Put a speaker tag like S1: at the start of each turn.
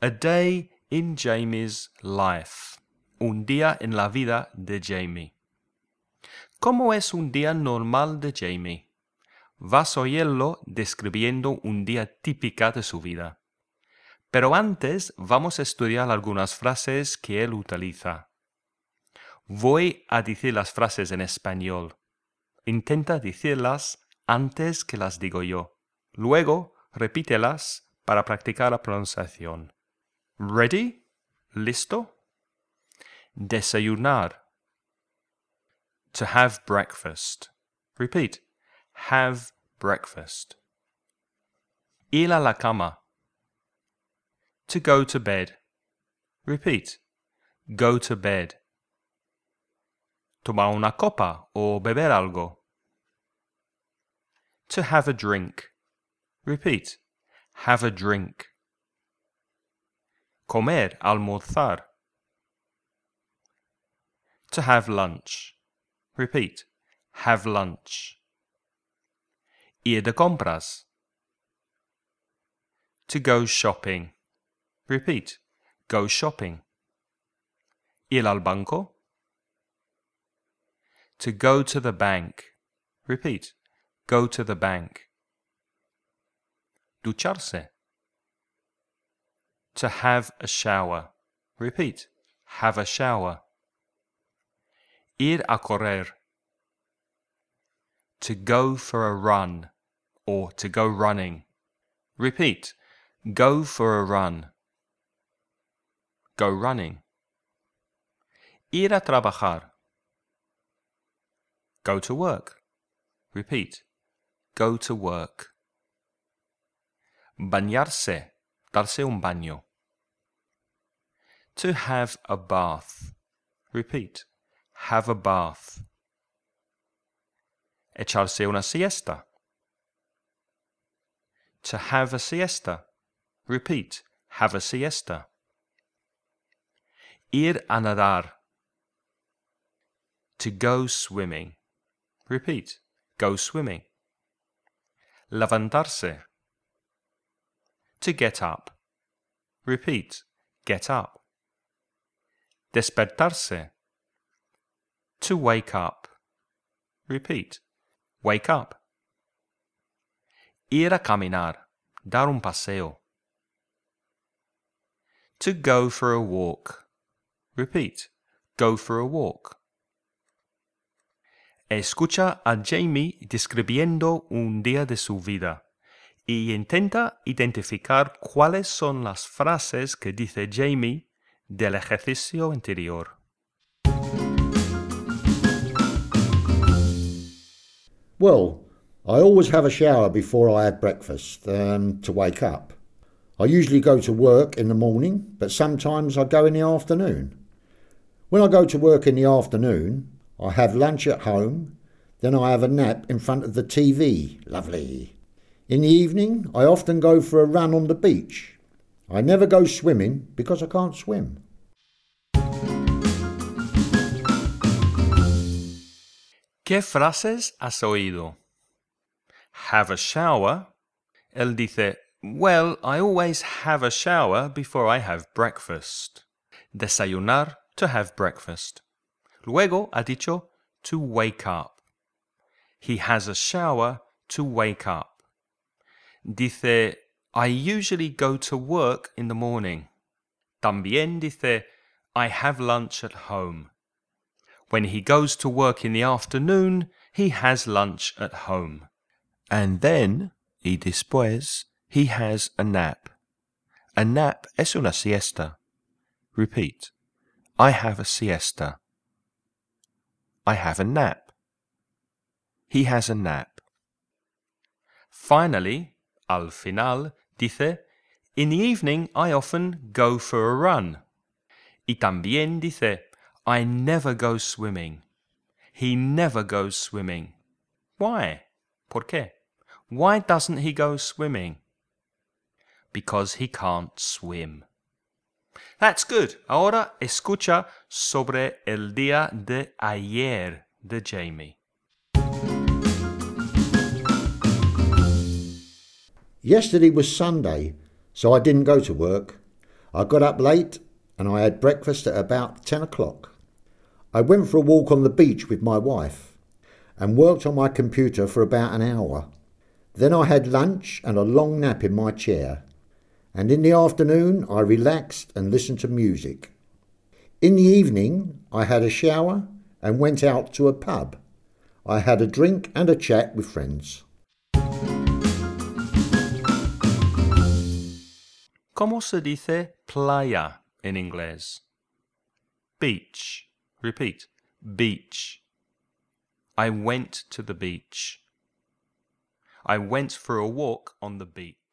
S1: A day in Jamie's life. Un día en la vida de Jamie. ¿Cómo es un día normal de Jamie? Vas a oírlo describiendo un día típico de su vida. Pero antes vamos a estudiar algunas frases que él utiliza. Voy a decir las frases en español. Intenta decirlas antes que las digo yo. Luego, repítelas para practicar la pronunciación. Ready? ¿Listo? Desayunar. To have breakfast. Repeat. Have breakfast. Ir a la cama. To go to bed. Repeat. Go to bed. Tomar una copa o beber algo. To have a drink. Repeat. Have a drink. Comer, almorzar. To have lunch. Repeat. Have lunch. Ir de compras. To go shopping. Repeat. Go shopping. Ir al banco. To go to the bank. Repeat. Go to the bank. Ducharse. To have a shower. Repeat. Have a shower. Ir a correr. To go for a run or to go running. Repeat. Go for a run. Go running. Ir a trabajar. Go to work. Repeat. Go to work. Bañarse. Darse un baño. To have a bath. Repeat. Have a bath. Echarse una siesta. To have a siesta. Repeat. Have a siesta. Ir a nadar. To go swimming. Repeat. Go swimming. Levantarse. To get up. Repeat. Get up. Despertarse. To wake up. Repeat. Wake up. Ir a caminar. Dar un paseo. To go for a walk. Repeat. Go for a walk. Escucha a Jamie describiendo un día de su vida y intenta identificar cuáles son las frases que dice Jamie del ejercicio anterior.
S2: Well, I always have a shower before I have breakfast to wake up. I usually go to work in the morning, but sometimes I go in the afternoon. When I go to work in the afternoon, I have lunch at home, then I have a nap in front of the TV. Lovely. In the evening, I often go for a run on the beach. I never go swimming because I can't swim.
S1: ¿Qué frases has oído? Have a shower. Él dice, well, I always have a shower before I have breakfast. Desayunar, to have breakfast. Luego ha dicho, to wake up. He has a shower to wake up. Dice, I usually go to work in the morning. También dice, I have lunch at home. When he goes to work in the afternoon, he has lunch at home. And then, y después, he has a nap. A nap es una siesta. Repeat. I have a siesta. I have a nap. He has a nap. Finally, al final, dice, in the evening I often go for a run. Y también dice, I never go swimming. He never goes swimming. Why? ¿Por qué? Why doesn't he go swimming? Because he can't swim. That's good. Ahora escucha sobre el día de ayer de Jamie.
S2: Yesterday was Sunday, so I didn't go to work. I got up late and I had breakfast at about 10 o'clock. I went for a walk on the beach with my wife and worked on my computer for about an hour. Then I had lunch and a long nap in my chair. And in the afternoon I relaxed and listened to music. In the evening I had a shower and went out to a pub. I had a drink and a chat with friends.
S1: ¿Cómo se dice playa en inglés? Beach. Repeat. Beach. I went to the beach. I went for a walk on the beach.